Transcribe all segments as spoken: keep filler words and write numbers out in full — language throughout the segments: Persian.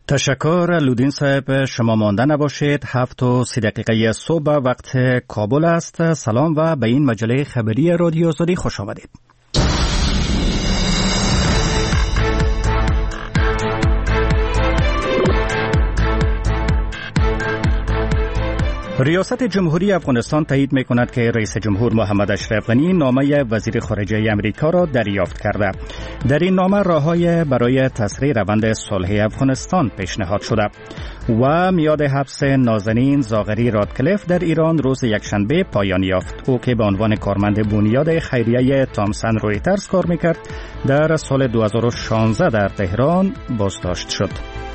تشکر لودین صاحب، شما مانده نباشید. هفت و سی دقیقه صبح وقت کابل است. سلام و به این مجله خبری رادیو آزادی خوش آمدید. ریاست جمهوری افغانستان تایید می کند که رئیس جمهور محمد اشرف غنی نامه وزیر خارجه امریکا را دریافت کرده. در این نامه راههای برای تسریع روند صلح افغانستان پیشنهاد شده و میاد حبس نازنین زاغری رادکلیف در ایران روز یکشنبه پایان یافت. او که به عنوان کارمند بنیاد خیریه تامسن رویترز کار میکرد، در سال دو هزار و شانزده در تهران بازداشت شد.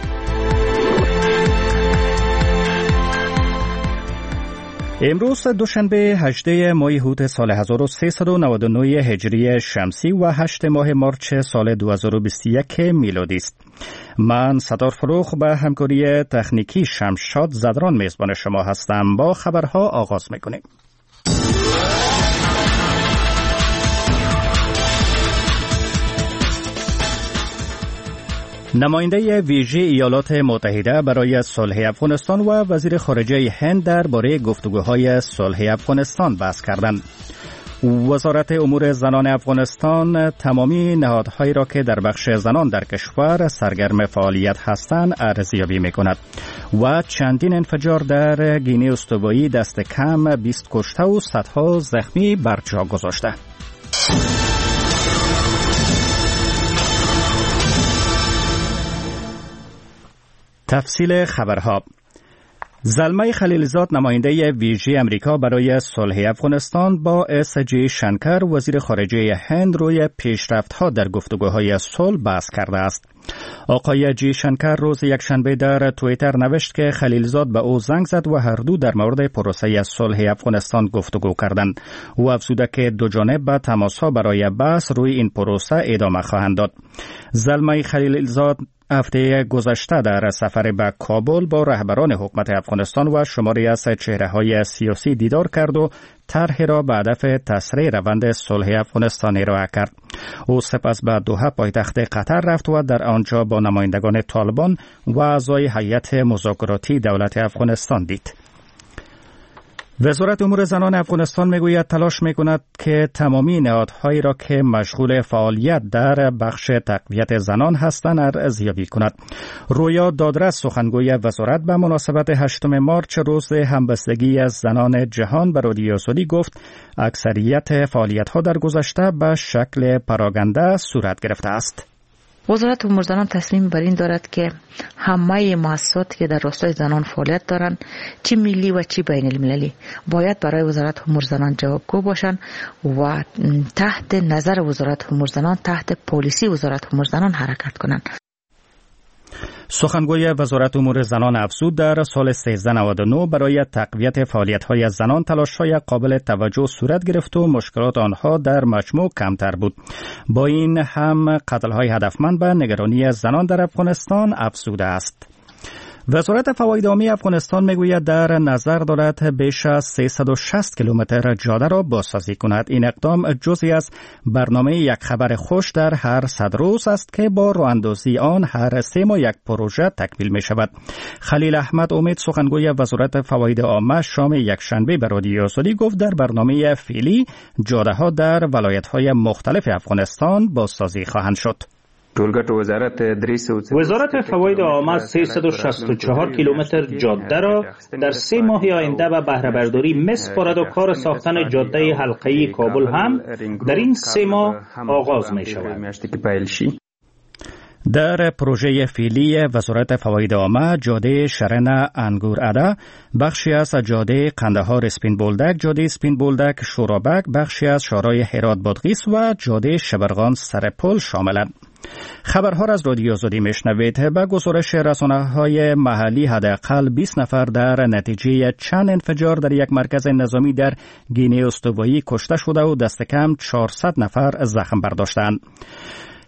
امروز دوشنبه هجدهم ماه هوت سال هزار و سیصد و نود و نه هجری شمسی و هشتم ماه مارچ سال دو هزار و بیست و یک میلادی است. من ستار فروخ به همکاری تکنیکی شمشاد زدران میزبان شما هستم. با خبرها آغاز میکنیم. نماینده ویژه ایالات متحده برای صلح افغانستان و وزیر خارجه هند درباره گفتگوهای صلح افغانستان بحث کردند. وزارت امور زنان افغانستان تمامی نهادهایی را که در بخش زنان در کشور سرگرم فعالیت هستند ارزیابی می‌کند و چندین انفجار در گینه استوایی دست کم بیست کشته و صدها زخمی بر جا گذاشته. تفصیل خبرها. زلمه خلیلزاد نماینده ویژه امریکا برای صلح افغانستان با اس جی شنکر وزیر خارجه هند روی پیشرفت‌ها در گفتگوهای صلح بحث کرده است. آقای جی شنکر روز یکشنبه در توییتر نوشت که خلیلزاد به او زنگ زد و هر دو در مورد پروسه صلح افغانستان گفتگو کردند. او افزوده که دو جانب به تماس‌ها برای بحث روی این پروسه ادامه خواهند داد. زلمه خلیلزاد هفته گذشته در سفر به کابل با رهبران حکومت افغانستان و شماری از چهره‌های سیاسی دیدار کرد و طرحی را به هدف تسریع روند صلح افغانستان ارائه کرد. او سپس به دوحه پایتخت قطر رفت و در آنجا با نمایندگان طالبان و اعضای هیئت مذاکراتی دولت افغانستان دید. وزارت امور زنان افغانستان میگوید تلاش میکند که تمامی نهادهایی را که مشغول فعالیت در بخش تقویت زنان هستند ارزیابی کند. رویا دادرس سخنگوی وزارت به مناسبت هشتم مارچ روز همبستگی از زنان جهان به رادیو آزادی گفت اکثریت فعالیت‌ها در گذشته به شکل پراگنده صورت گرفته است. وزارت امور زنان تصمیم بر این دارد که همه مؤسساتی که در راستای زنان فعالیت دارند، چه ملی و چه بین المللی، باید برای وزارت امور زنان جوابگو باشند و تحت نظر وزارت امور زنان، تحت پالیسی وزارت امور زنان حرکت کنند. سخنگوی وزارت امور زنان افزود در سال سیزده نود و نه برای تقویت فعالیت‌های زنان تلاش‌های قابل توجه صورت گرفت و مشکلات آنها در مجموع کمتر بود. با این هم قتل‌های هدفمند به نگرانی زنان در افغانستان افزوده است. وزارت فواید عامی افغانستان میگوید در نظر دارد بیش از سیصد و شصت کیلومتر جاده را بازسازی کند. این اقدام جزئی از برنامه یک خبر خوش در هر صد روز است که با راه‌اندازی آن هر سه ماه یک پروژه تکمیل می شود. خلیل احمد امید سخنگوی وزارت فواید عامه شام یکشنبه به رادیو آزادی گفت در برنامه فعلی جاده ها در ولایت‌های مختلف افغانستان بازسازی خواهند شد. وزارت فواید عامه سیصد و شصت و چهار کیلومتر جاده را در سه ماه آینده به بهره برداری می‌سپارد و کار ساختن جاده حلقه‌ای کابل هم در این سه ماه آغاز می شود. در پروژه فعلی وزارت فواید عامه جاده شرن انگور اده، بخشی از جاده قندهار اسپین بولدک، جاده اسپین بولدک شورابک، بخشی از شارای هرات بادغیس و جاده شبرغان سرپل شاملند. خبرها را از رادیو آزادی میشنوید. به گزارش رسانه‌های محلی حداقل بیست نفر در نتیجه چند انفجار در یک مرکز نظامی در گینه استوایی کشته شده و دست کم چهارصد نفر زخم برداشتند.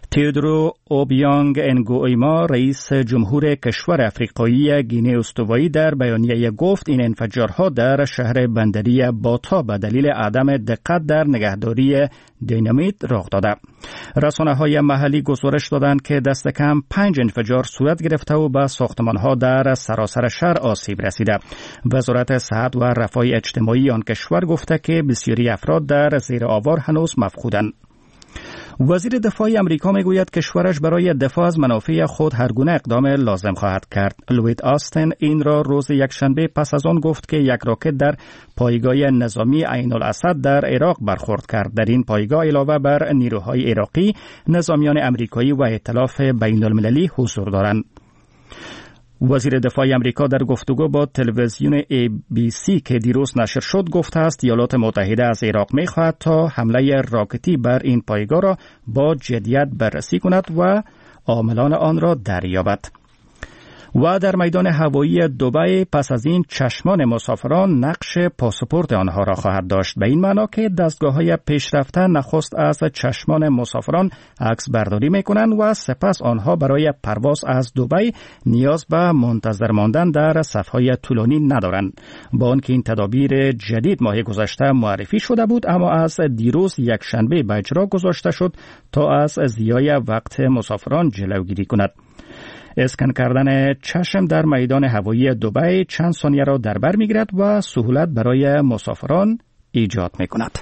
تئودورو اوبیانگ انگوئیما رئیس جمهور کشور افریقایی گینه استوایی در بیانیه گفت این انفجارها در شهر بندری باتا به دلیل عدم دقت در نگهداری دینامیت رخ داده. رسانه‌های محلی گزارش دادند که دست کم پنج انفجار صورت گرفته و به ساختمان‌ها در سراسر شهر آسیب رسیده. وزارت صحت و رفاه اجتماعی آن کشور گفته که بسیاری افراد در زیر آوار هنوز مفقودند. وزیر دفاع امریکا میگوید کشورش برای دفاع از منافع خود هر گونه اقدام لازم خواهد کرد. لوید آستن این را روز یکشنبه پس از آن گفت که یک راکت در پایگاه نظامی عین الاسد در عراق برخورد کرد. در این پایگاه علاوه بر نیروهای عراقی، نظامیان امریکایی و ائتلاف بین المللی حضور دارند. وزیر دفاع امریکا در گفتگو با تلویزیون ای بی سی که دیروز نشر شد گفته است ایالات متحده از عراق می‌خواهد تا حمله راکتی بر این پایگاه را با جدیت بررسی کند و عاملان آن را دریابد. و در میدان هوایی دبی پس از این چشمان مسافران نقش پاسپورت آنها را خواهد داشت، به این معنا که دستگاه‌های پیشرفته نخست از چشمان مسافران عکس برداری می‌کنند و سپس آنها برای پرواز از دبی نیاز به منتظر ماندن در صف‌های طولانی ندارند. با آنکه این تدابیر جدید ماه گذشته معرفی شده بود، اما از دیروز یکشنبه به اجرا گذاشته شد تا از ضیاع وقت مسافران جلوگیری کند. اسکن کردن چشم در میدان هوایی دبی چند ثانیه را در بر می‌گیرد و سهولت برای مسافران ایجاد می‌کند.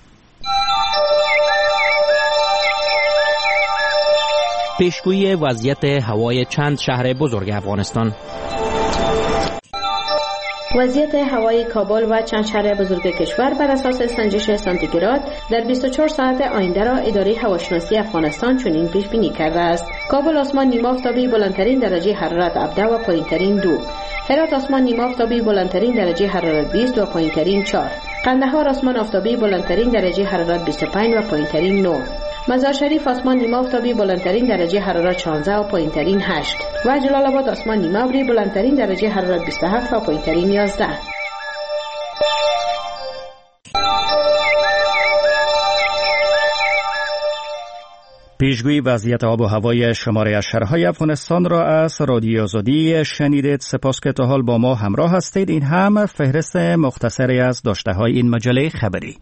پیشگویی وضعیت هوای چند شهر بزرگ افغانستان. وضعیت هوایی کابل و چند شهر بزرگ کشور بر اساس سنجش سانتیگراد در بیست و چهار ساعت آینده را اداره هواشناسی افغانستان چنین پیش بینی کرده است: کابل آسمان نیمه آفتابی بلندترین درجه حرارت هفده و پایینترین دو، هرات آسمان نیمه آفتابی بلندترین درجه حرارت بیست و پایینترین چهار، قندهار آسمان آفتابی بلندترین درجه حرارت بیست و پنج و پایینترین نه، مزار شریف آسمان نیمه آفتابی بلندترین درجه حرارت شانزده و پایینترین هشت و جلال آباد آسمان نیمه ابری بلندترین درجه حرارت بیست و هفت و پایینترین یازده. پیشگویی وضعیت آب و هوای شماره از شهرهای افغانستان را از رادیو آزادی شنیدید. سپاس که تا حال با ما همراه هستید. این هم فهرست مختصری از داشته‌های این مجله خبری.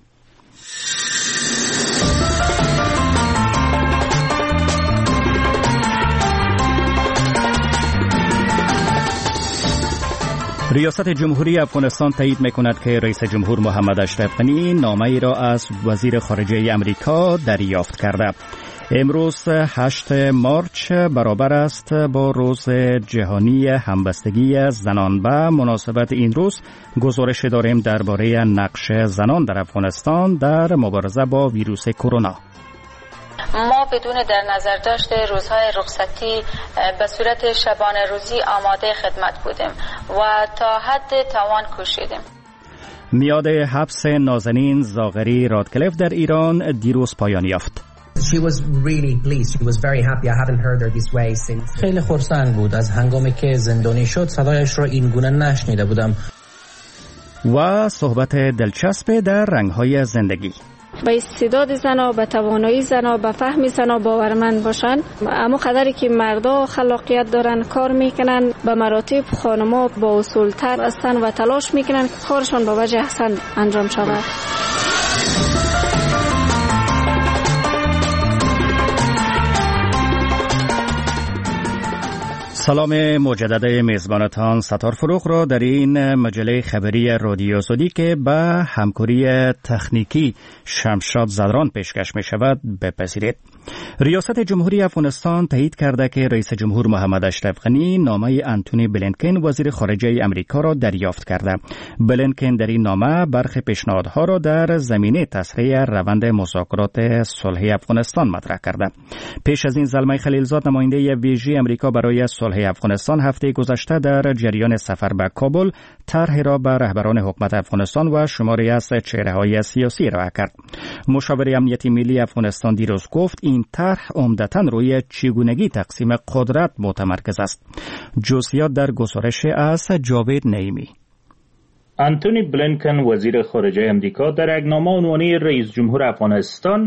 ریاست جمهوری افغانستان تایید می‌کند که رئیس جمهور محمد اشرف غنی نامه‌ای را از وزیر خارجه امریکا دریافت کرده. امروز هشتم مارچ برابر است با روز جهانی همبستگی زنان. به مناسبت این روز گزارش داریم درباره نقش زنان در افغانستان در مبارزه با ویروس کرونا. ما بدون در نظر داشته روزهای رخصتی به صورت شبانه روزی آماده خدمت بودیم و تا حد توان کوشیدیم. میاد حبس نازنین زاغری رادکلیف در ایران دیروز پایان یافت. She was really pleased. She was very happy. I haven't heard her this way since. خیلی خرسند بود. از هنگامی که زندانی شد صدایش را این گونه نشنیده بودم. و صحبت دلچسب در رنگ‌های زندگی. به استعداد زنا، به توانایی زنا، به فهم زنا باورمند باشن. اما قدری که مردا خلاقیت دارن، کار میکنن، به مراتب خانما با اصولتر هستن و تلاش میکنن که کارشان به وجه احسن انجام شود. سلام مجدد میزبانتان ستار فروغ را در این مجله خبری رادیو آزادی که به همکاری تکنیکی شمشاد زدران پیشکش می شود بپذیرید. ریاست جمهوری افغانستان تایید کرده که رئیس جمهور محمد اشرف غنی نامه انتونی بلینکن وزیر خارجه امریکا را دریافت کرده. بلینکن در این نامه برخی پیشنهادها را در زمینه تسریع روند مذاکرات صلح افغانستان مطرح کرده. پیش از این زلمه خلیلزاد نماینده ویژه امریکا برای صلح افغانستان هفته گذشته در جریان سفر به کابل طرحی را به رهبران حکومت افغانستان و شماری از چهره‌های سیاسی ارائه کرد. مشاور امنیتی ملی افغانستان دیروز گفت این طرح عمدتاً روی چگونگی تقسیم قدرت متمرکز است. جزئیات در گزارش از جاوید نعیمی. انتونی بلینکن وزیر خارجه امریکا در یک نامه عنوانی رئیس جمهور افغانستان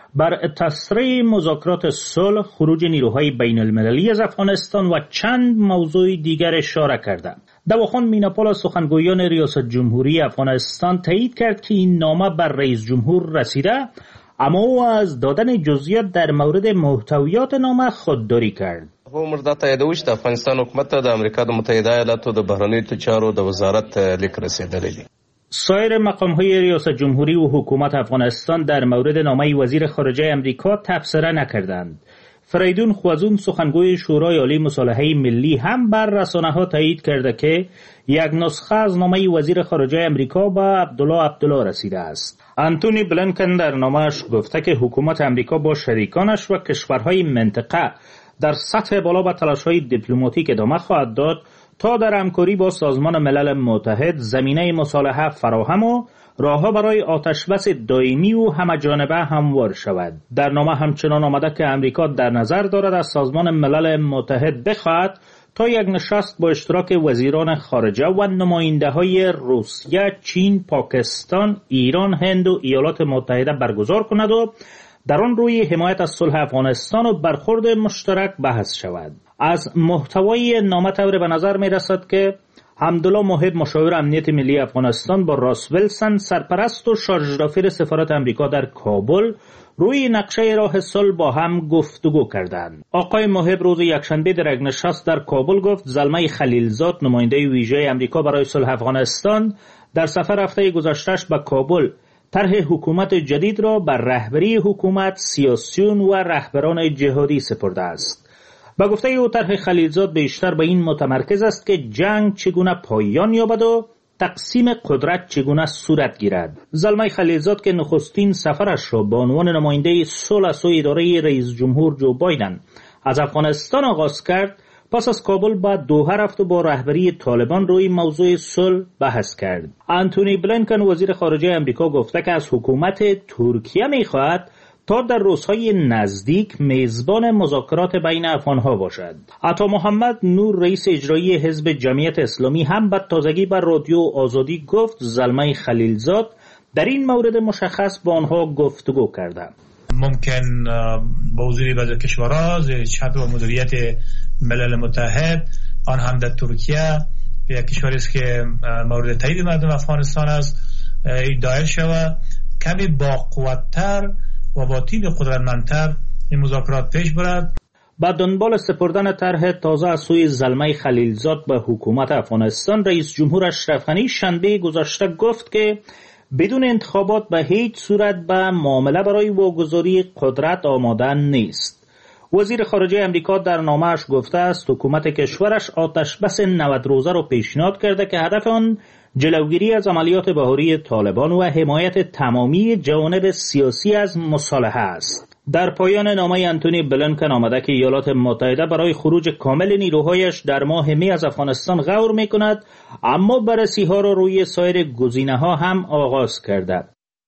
بر تسریع مذاکرات صلح، خروج نیروهای بین المللی از افغانستان و چند موضوع دیگر اشاره کردند. دواخان میناپال از سخنگویان ریاست جمهوری افغانستان تایید کرد که این نامه بر رئیس جمهور رسیده، اما او از دادن جزئیات در مورد محتویات نامه خودداری کرد. عمر دا تاییدوي چې د افغانستان حکومت ته د امریکا د متحده ایالاتو د بهرنیو چارو د وزارت لیک رسیدلی دی. سایر مقام‌های ریاست جمهوری و حکومت افغانستان در مورد نامه وزیر خارجه امریکا تبصره نکردند. فریدون خوازون سخنگوی شورای عالی مصالحه ملی هم بر رسانه‌ها تایید کرده که یک نسخه از نامه وزیر خارجه امریکا به عبدالله عبدالله رسیده است. آنتونی بلینکن در نامه‌اش گفته که حکومت امریکا با شریکانش و کشورهای منطقه در سطح بالا به تلاش‌های دیپلماتیک ادامه خواهد داد تا در همکاری با سازمان ملل متحد زمینه مصالحه فراهم و راه‌ها برای آتشبس دائمی و همه‌جانبه هموار شود. در نامه همچنان آمده که امریکا در نظر دارد از سازمان ملل متحد بخواهد تا یک نشست با اشتراک وزیران خارجه و نماینده‌های روسیه، چین، پاکستان، ایران، هند و ایالات متحده برگزار کند و در آن روی حمایت از صلح افغانستان و برخورد مشترک بحث شود. از محتوای نامه طور به نظر می رسد که حمدالله موحد مشاور امنیت ملی افغانستان با راس ویلسون سرپرست و شارژدافیر سفارت امریکا در کابل روی نقشه راه صلح با هم گفتگو کردند. آقای موحد روز یکشنبه در یک نشست در کابل گفت زلمه خلیلزاد نماینده ویژه امریکا برای صلح افغانستان در سفر هفته گذشته‌اش به کابل طرح حکومت جدید را بر رهبری حکومت، سیاسیون و رهبران جهادی سپرده است. با گفته او طرح خلیلزاد بیشتر به این متمرکز است که جنگ چگونه پایان یابد و تقسیم قدرت چگونه صورت گیرد. زلمه خلیلزاد که نخستین سفرش را به عنوان نماینده صلح سوی اداره رئیس جمهور جو بایدن از افغانستان آغاز کرد، پس از کابل به دوحه رفت و با رهبری طالبان روی موضوع صلح بحث کرد. آنتونی بلینکن وزیر خارجه امریکا گفته که از حکومت ترکیه می‌خواهد تا در روزهای نزدیک میزبان مذاکرات بین افغان‌ها باشد. عطا محمد نور رئیس اجرایی حزب جمعیت اسلامی هم به تازگی بر رادیو آزادی گفت زلمه خلیلزاد در این مورد مشخص با آنها گفتگو کرده. ممکن با حضور بعضی کشورها زیر چتر و مدیریت ملل متحد، آن هم در ترکیه یک کشوری است که مورد تایید مردم افغانستان است، دایر شود کمی با قوت‌تر و با تیم قدرتمندتر این مذاکرات پیش برد. با دنبال سپردن طرح تازه از سوی زلمه خلیلزاد به حکومت افغانستان، رئیس جمهور اشرف غنی شنبه گذشته گفت که بدون انتخابات به هیچ صورت به معامله برای واگذاری قدرت آماده نیست. وزیر خارجه امریکا در نامه‌اش گفته است حکومت کشورش آتشبس نود روزه را پیشنهاد کرده که هدف آن جلوگیری از عملیات بهاری طالبان و حمایت تمامی جوانب سیاسی از مصالحه است. در پایان نامه آنتونی بلینکن آمده که ایالات متحده برای خروج کامل نیروهایش در ماه می از افغانستان غور می کند، اما بررسی ها را روی سایر گزینه ها هم آغاز کرده.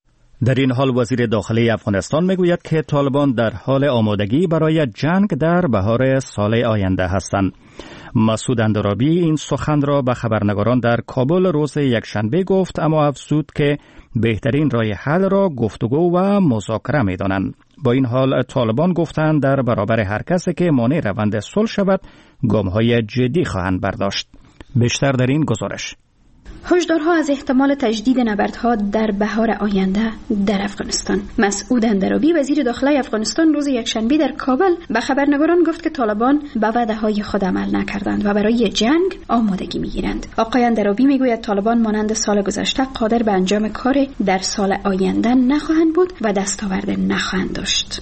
در این حال وزیر داخلی افغانستان میگوید که طالبان در حال آمادگی برای جنگ در بهار سال آینده هستند. مسعود اندرابی این سخن را به خبرنگاران در کابل روز یکشنبه گفت، اما افزود که بهترین راه حل را گفتگو و مذاکره می‌دانند. با این حال طالبان گفتند در برابر هر کسی که مانع روند صلح شود گام‌های جدی خواهند برداشت. بیشتر در این گزارش. هشدارها از احتمال تجدید نبردها در بهار آینده در افغانستان. مسعود اندرابی وزیر داخلی افغانستان روز یکشنبه در کابل به خبرنگاران گفت که طالبان به وعده‌های خود عمل نکردند و برای جنگ آمادگی می‌گیرند. آقای اندرابی میگوید طالبان مانند سال گذشته قادر به انجام کار در سال آینده نخواهند بود و دستاورد نخواهند داشت.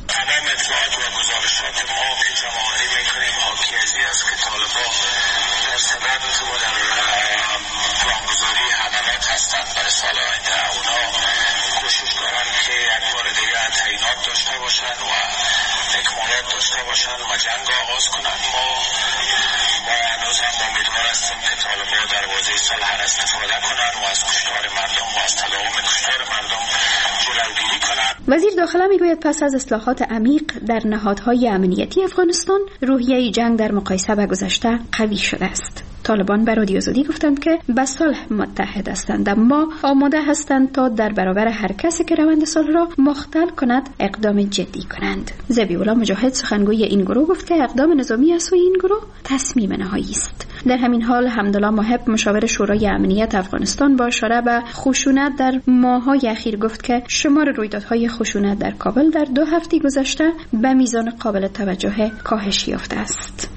و جنگ آغاز کنند. ما ما هنوز هم امیدوار هستیم که طالبان دروازه صلح را استفاده کنند و از کشتار مردم و از تداوم کشتار مردم جلوگیری کنند. وزیر داخله میگوید پس از اصلاحات عمیق در نهادهای امنیتی افغانستان، روحیه جنگ در مقایسه با گذشته قوی شده است. طالبان به رادیو آزادی گفتند که به صلح متحد هستند، اما آماده هستند تا در برابر هر کسی که روند صلح را مختل کند اقدام جدی کنند. ذبیح الله مجاهد سخنگوی این گروه گفت که اقدام نظامی از سوی این گروه تصمیم نهایی است. در همین حال حمدالله محب مشاور شورای امنیت افغانستان با اشاره به خشونت در ماه‌های اخیر گفت که شمار رویدادهای خشونت در کابل در دو هفته گذشته به میزان قابل توجه کاهش یافته است.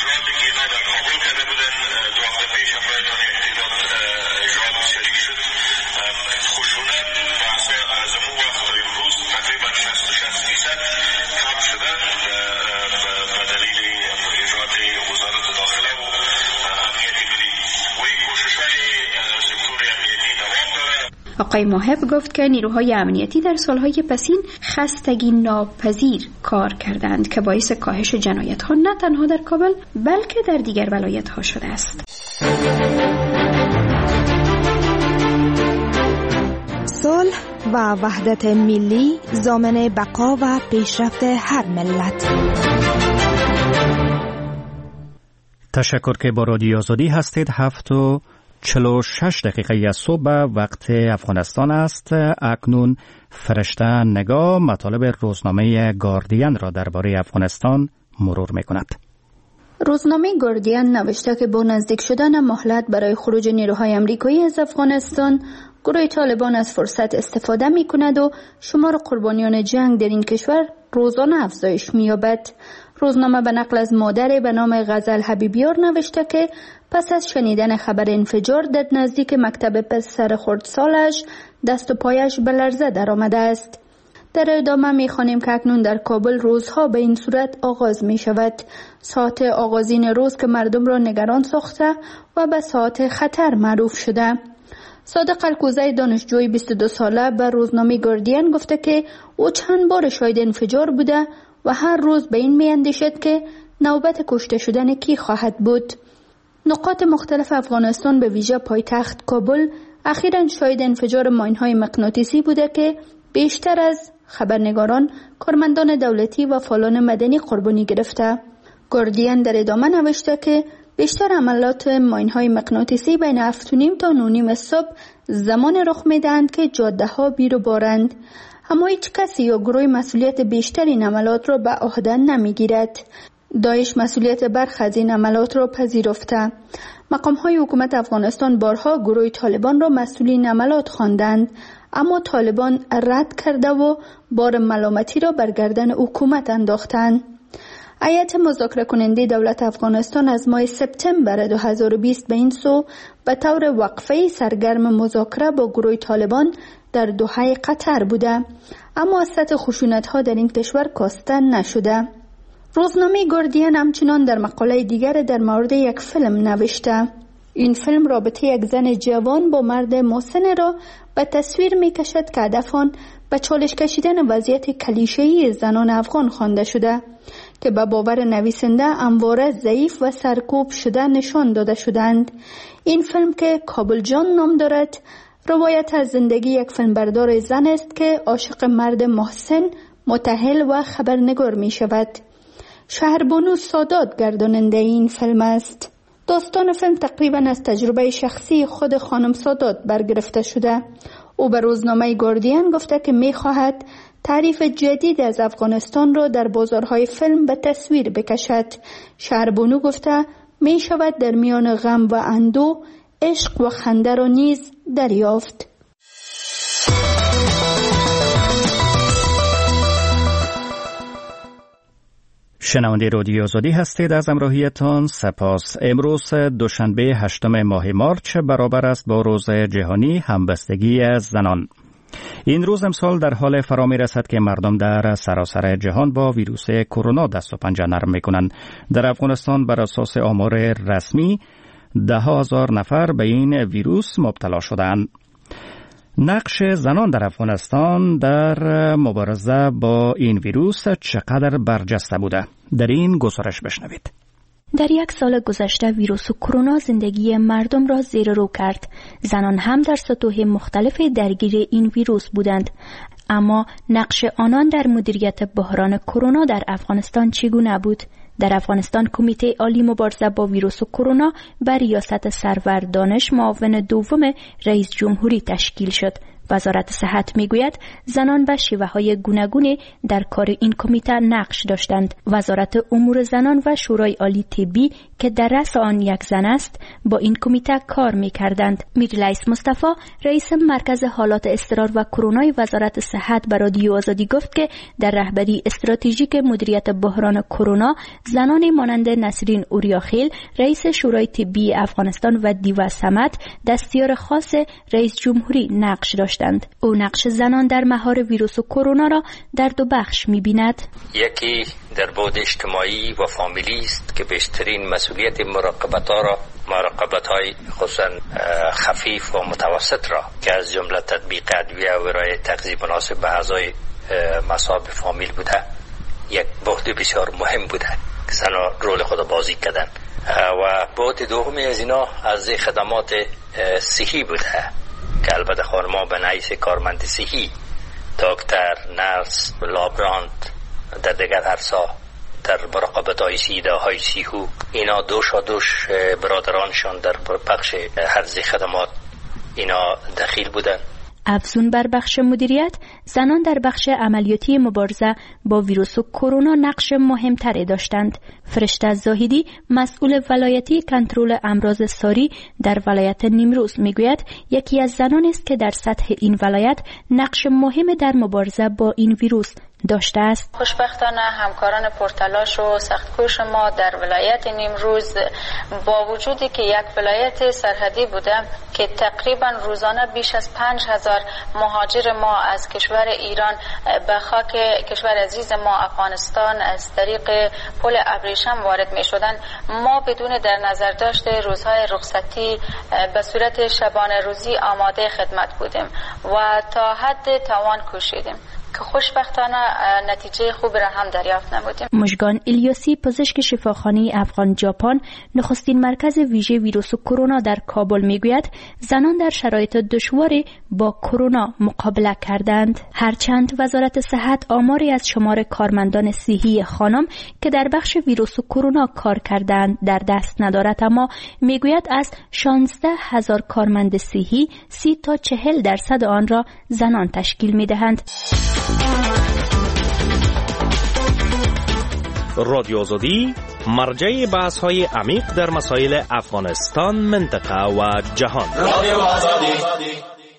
آقای محب گفت که نیروهای امنیتی در سالهای پسین خستگی ناپذیر کار کردند که باعث کاهش جنایت‌ها نه تنها در کابل بلکه در دیگر ولایت‌ها شده است. صلح و وحدت ملی ضامن بقا و پیشرفت هر ملت. تشکر که با رادیو آزادی هستید. هفت و چهل و شش دقیقه از صبح وقت افغانستان است. اکنون فرشته نگاه مطالب روزنامه گاردین را درباره افغانستان مرور می‌کند. روزنامه گاردین نوشته که با نزدیک شدن مهلت برای خروج نیروهای آمریکایی از افغانستان، گروه طالبان از فرصت استفاده می‌کند و شمار قربانیان جنگ در این کشور روزانه افزایش می‌یابد. روزنامه به نقل از مادر به نام غزل حبیبیار نوشته که پس از شنیدن خبر انفجار در نزدیک مکتب پسر خردسالش، دست و پایش به لرزه در آمده است. در ادامه می خوانیم که اکنون در کابل روزها به این صورت آغاز می شود. ساعت آغازین روز که مردم را نگران ساخته و به ساعت خطر معروف شده. صادق الکوزی دانشجوی بیست و دو ساله به روزنامه گاردین گفته که او چند بار شاهد انفجار بوده و هر روز به این می اندیشد که نوبت کشته شدن کی خواهد بود. نقاط مختلف افغانستان به ویژه پایتخت کابل اخیراً شاهد انفجار ماین‌های مغناطیسی بوده که بیشتر از خبرنگاران، کارمندان دولتی و فعالان مدنی قربانی گرفته. گاردین در ادامه نوشته که بیشتر عملات ماین‌های مغناطیسی بین هفت و نیم تا نه و نیم صبح زمان رخ می‌دهند که جاده‌ها بیر و بارند. اما هیچ کسی یا گروه مسئولیت بیشتر این عملات را به عهده نمی‌گیرد. داعش مسئولیت برخی از این عملات را پذیرفته. مقام‌های حکومت افغانستان بارها گروه طالبان را مسئول این عملات خواندند، اما طالبان رد کرده و بار ملامتی را بر گردن حکومت انداختند. هیئت مذاکره کننده دولت افغانستان از ماه سپتامبر دو هزار و بیست به این سو به طور وقفه‌ای سرگرم مذاکره با گروه طالبان در دوحه قطر بوده، اما از سطح خشونت‌ها در این کشور کاسته نشده. روزنامه گاردین همچنان در مقاله دیگر در مورد یک فیلم نوشته. این فیلم رابطه یک زن جوان با مرد مسن را به تصویر می کشد که هدف آن به چالش کشیدن وضعیت کلیشه‌ای زنان افغان خوانده شده که به باور نویسنده همواره ضعیف و سرکوب شده نشان داده شدند. این فیلم که کابل جان نام دارد، روایت از زندگی یک فیلمبردار زن است که عاشق مرد محسن، متأهل و خبرنگار می شود. شهربانو سادات گرداننده این فیلم است. داستان فیلم تقریبا از تجربه شخصی خود خانم سادات برگرفته شده. او به روزنامه گاردین گفته که می خواهد تعریف جدید از افغانستان را در بازارهای فیلم به تصویر بکشد. شهربانو گفته می شود در میان غم و اندوه، عشق و خنده را نیز دریافت. شنونده رادیو آزادی هستید. از همراهیتان سپاس. امروز دوشنبه هشتم ماه مارچ برابر است با روز جهانی همبستگی زنان. این روز امسال در حال فرا می رسد که مردم در سراسر جهان با ویروس کرونا دست و پنجه نرم می کنند. در افغانستان بر اساس آمار رسمی ده هزار نفر به این ویروس مبتلا شدند. نقش زنان در افغانستان در مبارزه با این ویروس چقدر برجسته بوده؟ در این گزارش بشنوید. در یک سال گذشته ویروس کرونا زندگی مردم را زیر رو کرد. زنان هم در سطوح مختلف درگیر این ویروس بودند. اما نقش آنان در مدیریت بحران کرونا در افغانستان چگونه بود؟ در افغانستان کمیته عالی مبارزه با ویروس کرونا بر ریاست سرور دانش معاون دوم رئیس جمهوری تشکیل شد. وزارت صحت میگوید زنان به شیوه‌های گوناگونی در کار این کمیته نقش داشتند. وزارت امور زنان و شورای عالی طبی که در رأس آن یک زن است با این کمیته کار می‌کردند. میرلیس مصطفی رئیس مرکز حالات اضطرار و کرونای وزارت صحت به رادیو آزادی گفت که در رهبری استراتژیک مدیریت بحران کرونا زنانی مانند نسرین اوریاخیل رئیس شورای طبی افغانستان و دیوا صمد دستیار خاص رئیس جمهوری نقش داشتند. او نقش زنان در مهار ویروس کرونا را در دو بخش می‌بیند. یکی در بعد اجتماعی و فامیلی است که بیشترین مسئولیت مراقبت‌ها را مراقبت‌های خصوصا خفیف و متوسط را که از جمله تطبیق ادویه و ارائه تغذیه مناسب به اعضای مصاب فامیل بوده یک بعد بسیار مهم بوده که زنان رول خود بازی کردن و بعد دومی از اینا از خدمات صحی بوده که البته خانم‌ها به نحیث کارمند صحی دکتر، نرس، لابرانت در دیگر عرصا در مراقبت‌های سیده‌های سیهو اینا دوش و دوش برادرانشان در بخش حفظ خدمات اینا دخیل بودن. افزون بر بخش مدیریت، زنان در بخش عملیاتی مبارزه با ویروس کرونا نقش مهمتری داشتند. فرشته زاهدی مسئول ولایتی کنترل امراض ساری در ولایت نیمروز میگوید یکی از زنان است که در سطح این ولایت نقش مهم در مبارزه با این ویروس داشته است. خوشبختانه همکاران پرتلاش و سختکوش ما در ولایت نیمروز با وجودی که یک ولایت سرحدی بوده که تقریبا روزانه بیش از پنج هزار مهاجر ما از کشور ایران به خاک کشور عزیز ما افغانستان از طریق پل ابریشم وارد می شدن، ما بدون در نظر داشت روزهای رخصتی به صورت شبانه روزی آماده خدمت بودیم و تا حد توان کوشیدیم که خوشبختانه نتیجه خوب را هم دریافت نمودیم. مژگان الیاسی پزشک شفاخانه افغان ژاپن نخستین مرکز ویژه ویروس کرونا در کابل میگوید زنان در شرایط دشواری با کرونا مقابله کردند. هرچند وزارت صحت آماری از شمار کارمندان صحی خانم که در بخش ویروس کرونا کار کردند در دست ندارد، اما میگوید از شانزده هزار کارمند صحی سی تا چهل درصد آن را زنان تشکیل میدهند. رادیو آزادی مرجع بحث های عمیق در مسائل افغانستان، منطقه و جهان. رادیو آزادی.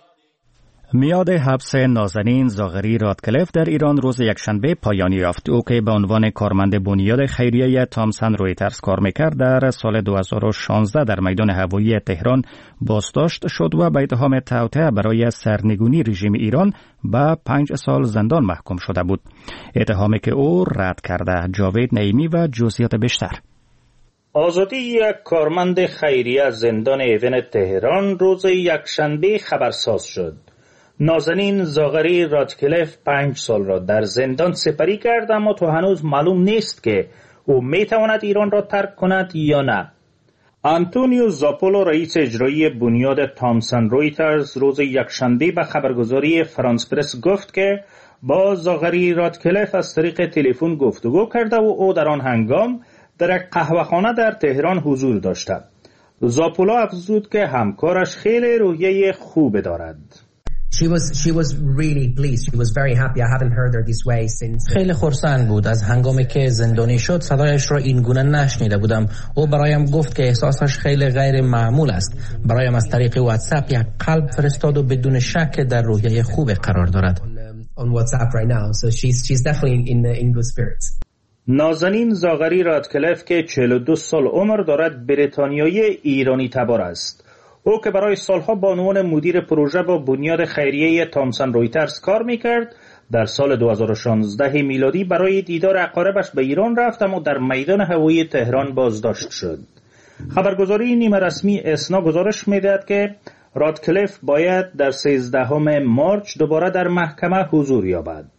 میاد حبس نازنین زاغری رادکلف در ایران روز یکشنبه پایان یافت. او که به عنوان کارمند بنیاد خیریه تامسن رویترز کار میکرد در سال دو هزار و شانزده در میدان هوایی تهران بازداشت شد و به اتهام توطئه برای سرنگونی رژیم ایران به پنج سال زندان محکوم شده بود. اتهامی که او رد کرده. جاوید نعیمی و جزئیات بیشتر. آزادی یک کارمند خیریه از زندان ایون تهران روز یکشنبه خبرساز شد. نازنین زاغری رادکلف پنج سال را در زندان سپری کرد، اما تا هنوز معلوم نیست که او میتواند ایران را ترک کند یا نه. آنتونیو زاپولو رئیس اجرایی بنیاد تامسن رویترز روز یکشنبه به خبرگزاری فرانس پرس گفت که با زاغری رادکلف از طریق تلفن گفتگو کرده و او در آن هنگام در یک قهوه‌خانه در تهران حضور داشته. زاپولو افزود که همکارش خیلی روحیه خوب دارد. She was she was really pleased. She was very happy. I haven't heard her this way since. خیلی خرسند بود. از هنگامی که زندانی شد صدایش را این گونه نشنیده بودم. او برایم گفت که احساسش خیلی غیر معمول است. برایم از طریق واتساپ یک قلب فرستاد و بدون شک در روحیه خوب قرار دارد. On WhatsApp right now. So she's she's definitely in in good spirits. نازنین زاغری رادکلف که چهل و دو سال عمر دارد بریتانیایی ایرانی تبار است. او که برای سالها به عنوان مدیر پروژه با بنیاد خیریه تامسن رویترز کار میکرد، در سال دو هزار و شانزده میلادی برای دیدار اقاربش به ایران رفت، اما در میدان هوایی تهران بازداشت شد. خبرگزاری نیمه رسمی اسنا گزارش میدهد که رادکلف باید در سیزدهم مارچ دوباره در محکمه حضور یابد.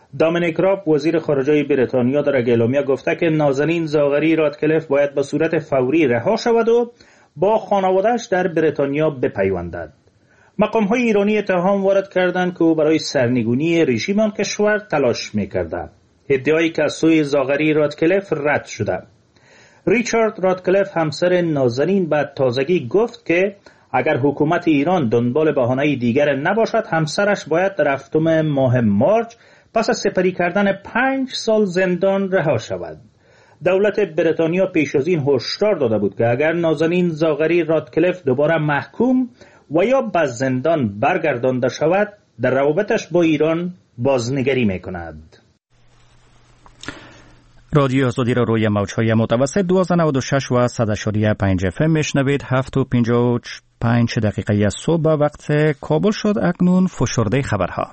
دامینیک راب وزیر خارجه بریتانیا در اعلامیه گفته که نازنین زاغری رادکلیف باید به صورت فوری رها شود و با خانواده‌اش در بریتانیا بپیوندد. مقام‌های ایرانی اتهام وارد کردند که او برای سرنگونی رژیم آن کشور تلاش می‌کرد. ادعایی که از سوی زاغری رادکلیف رد شده. ریچارد رادکلیف همسر نازنین به تازگی گفت که اگر حکومت ایران دنبال بهانه دیگر نباشد همسرش باید در هفتم ماه مارچ پس از سپری کردن پنج سال زندان رها شود. دولت بریتانیا پیش از این هشدار داده بود که اگر نازنین زاغری رادکلیف دوباره محکوم و یا به زندان برگردانده شود در روابطش با ایران بازنگری میکند. رادیو آزادی را روی موج‌های متوسط دویست و نود و شش و صد و شصت و پنج اف ام میشنوید. هفت و پنجاه و پنج دقیقه از صبح وقت کابل شد. اکنون فشرده خبرها.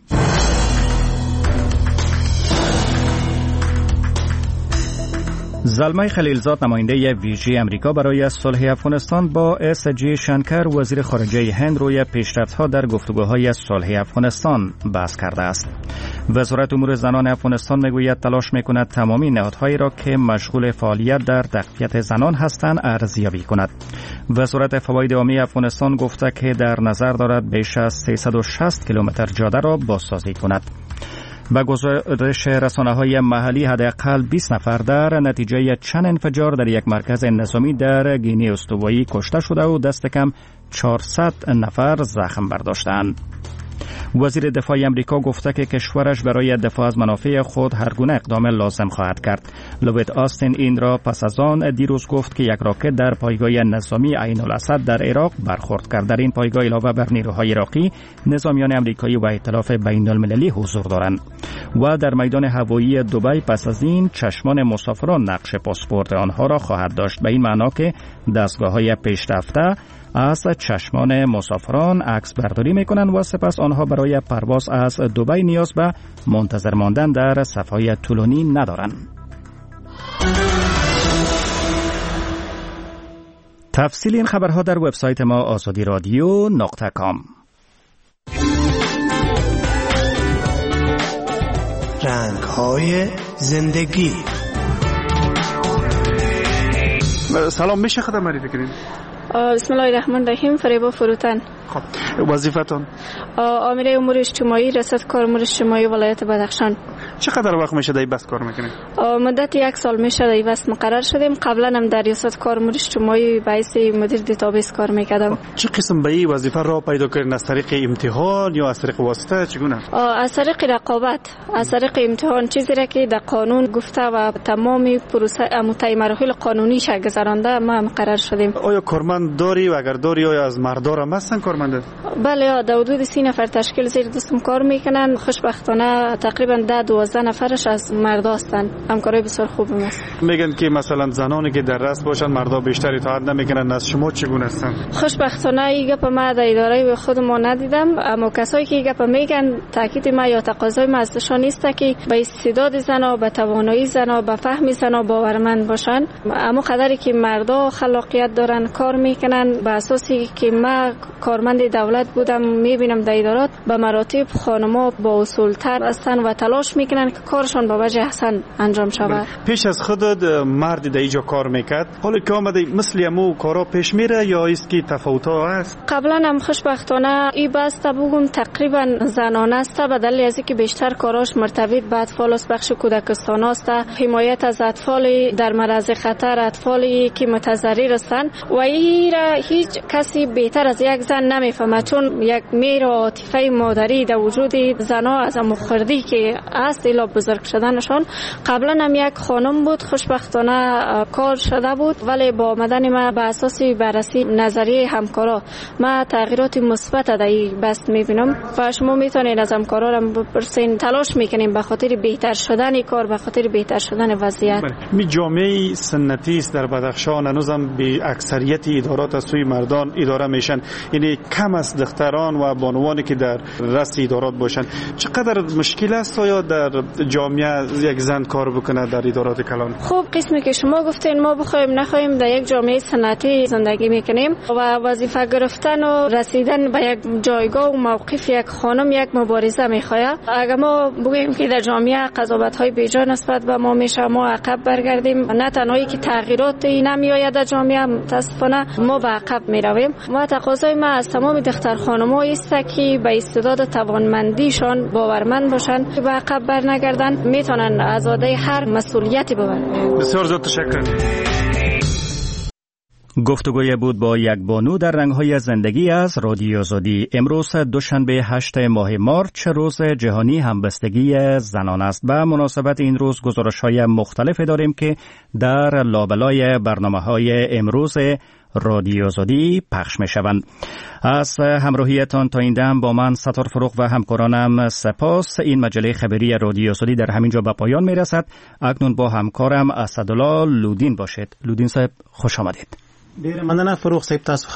زلمه خلیلزاد نماینده ویژه امریکا برای صلح افغانستان با اس جی شنکر وزیر خارجه هند روی پیشرفت‌ها در گفتگوهای صلح افغانستان بحث کرده است. وزارت امور زنان افغانستان میگوید تلاش میکند تمامی نهادهایی را که مشغول فعالیت در تقویت زنان هستند ارزیابی کند. وزارت فواید عامی افغانستان گفته که در نظر دارد بیش از سیصد و شصت کیلومتر جاده را بازسازی کند. با گزارش رسانه‌های محلی حداقل بیست نفر در نتیجه چند انفجار در یک مرکز نظامی در گینی استوایی کشته شده و دست کم چهارصد نفر زخم برداشتند. وزیر دفاع امریکا گفته که کشورش برای دفاع از منافع خود هر گونه اقدام لازم خواهد کرد. لوید آستین این را پس از آن دیروز گفت که یک راکت در پایگاه نظامی عین الاسد در عراق برخورد کرد. در این پایگاه علاوه بر نیروهای عراقی، نظامیان امریکایی و ائتلاف بین المللی حضور دارند. و در میدان هوایی دبی پس از این چشمان مسافران نقش پاسپورت آنها را خواهد داشت، به این معنا که دستگاه‌های پیشرفته از چشمان مسافران عکس برداری میکنند و سپس آنها برای پرواز از دبی نیاز به منتظر ماندن در صف‌های طولانی ندارند. تفصیل این خبرها در وبسایت ما آزادی رادیو نقطه کام. رنگ‌های زندگی. سلام، میشه خودم معرفی کنید؟ بسم الله الرحمن الرحیم. فریبا فروتن. خب وظیفتون؟ آمر امور اجتماعی، رصد کار امور اجتماعی ولایت بدخشان. چقدر وقت میشه در بس کار میکنید؟ مدت یک سال میشه در بس مقرر شدیم. قبلا هم در ریاست کار امور اجتماعی باعث مدیر دیتابیس کار میکردم. چه قسم به این وظیفه را پیدا کردین؟ از طریق امتحان یا از طریق واسطه چگونه؟ از طریق رقابت، از طریق امتحان، چیزی را که در قانون گفته و تمام پروسه متای مراحل قانونی ش گذرانده ما مقرر شدیم. آیا کارمند داری و اگر داری آیا از مردار هم هستن کارمند؟ بله، در حدود سی نفر تشکیل زیر دستم کار میکنن. خوشبختانه تقریبا ده دوازده نفرش از مردا هستن. همکاری بسیار خوبی است. میگن که مثلا زنانی که در رأس باشن مردا بیشتر اطاعت نمیکنن، از شما چگونه هستن؟ خوشبختانه این گپ ما در اداره خود ما ندیدم، اما کسایی که گپ میگن تاکید ما یا تقاضای ما ازشان نیست که به استعداد زنا، به توانایی زنا، به فهم زنا باورمند باشن. اما قدری که مردا خلاقیت دارن کار میکنن، به اساسی که ما کارمند دولت بودم میبینم در ادارات به مراتب خانم‌ها با اصولتر هستن و تلاش میکنن که کارشان با وجه احسن انجام شود. پیش از خودت مردی در اینجا کار میکرد، حالا که آمده مثل امو کارا پیش میره یا است که تفاوت‌ها هست؟ قبلا هم خوشبختانه این بسته بگم تقریبا زنانه است، به دلیل از اینکه بیشتر کاراش مرتبط به اطفال است، بخش کودکستان است، حمایت از اطفال در معرض خطر، اطفالی که متضرر هستند و این را هیچ کسی بهتر از یک زن نمیفهمه، چون یک مهر عاطفه مادری در وجود زنها از مخردی که است الا بزرگ شدنشان. قبلا هم یک خانم بود، خوشبختانه کار شده بود، ولی با آمدن ما به اساس بررسی نظریه همکارا ما تغییرات مثبت در این بست میبینم و شما میتونید از همکارا را بپرسین. تلاش میکنیم به خاطر بهتر شدن کار، به خاطر بهتر شدن وضعیت. می جامعه سنتی است در بدخشان، هنوزم به اکثریت ادارات از سوی مردان اداره میشن، یعنی کم است دختران و بانوانی که در رأس ادارات باشن. چقدر مشکل است یا در جامعه یک زن کار بکنه در ادارات کلان؟ خوب قسمی که شما گفتین ما بخوایم نخوایم در یک جامعه سنتی زندگی میکنیم و وظیفه گرفتن و رسیدن به یک جایگاه و موقف یک خانم یک مبارزه میخواد. اگر ما بگیم که در جامعه قضاوت‌های بیجا نسبت به ما میشه ما عقب برگردیم، نه تنهایی که تغییراتی نمیآید در جامعه، متاسفانه ما به عقب میرویم. ما تقاضای ما از تمام دختر خانم‌ها است که به استعداد توانمندیشان باورمند باشند که به عقب برنگردن، میتونن آزاده هر مسئولیتی ببرن. بسیار زیاد تشکر. گفتگوی بود با یک بانو در رنگ‌های زندگی از رادیو آزادی. امروز دوشنبه هشت ماه مارچ روز جهانی همبستگی زنان است. به مناسبت این روز گزارش‌های مختلفی داریم که در لابلای برنامه‌های امروز رادیو آزادی پخش می‌شوند. از همراهیتان تا این دم با من ستار فروغ و همکارانم سپاس. این مجله خبری رادیو آزادی در همینجا به پایان میرسد. اکنون با همکارم اسدالله لودین باشید. لودین صاحب خوش آمدید. ډیر مننه فروغ صاحب، تاسو